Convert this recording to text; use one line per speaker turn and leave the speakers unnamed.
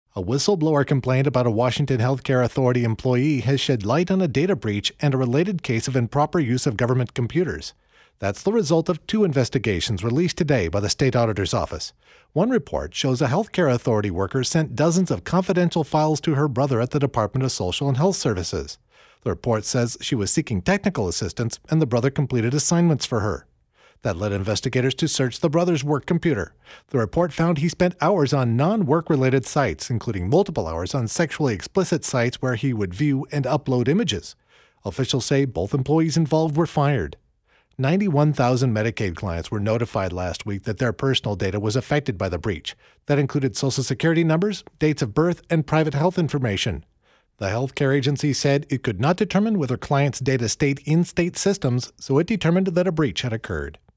A whistleblower complaint about a Washington Healthcare Authority employee has shed light on a data breach and a related case of improper use of government computers. That's the result of two investigations released today by the state auditor's office. One report shows a healthcare authority worker sent dozens of confidential files to her brother at the Department of Social and Health Services. The report says she was seeking technical assistance and the brother completed assignments for her. That led investigators to search the brother's work computer. The report found he spent hours on non-work-related sites, including multiple hours on sexually explicit sites where he would view and upload images. Officials say both employees involved were fired. 91,000 Medicaid clients were notified last week that their personal data was affected by the breach. That included Social Security numbers, dates of birth, and private health information. The healthcare agency said it could not determine whether clients' data stayed in state systems, so it determined that a breach had occurred.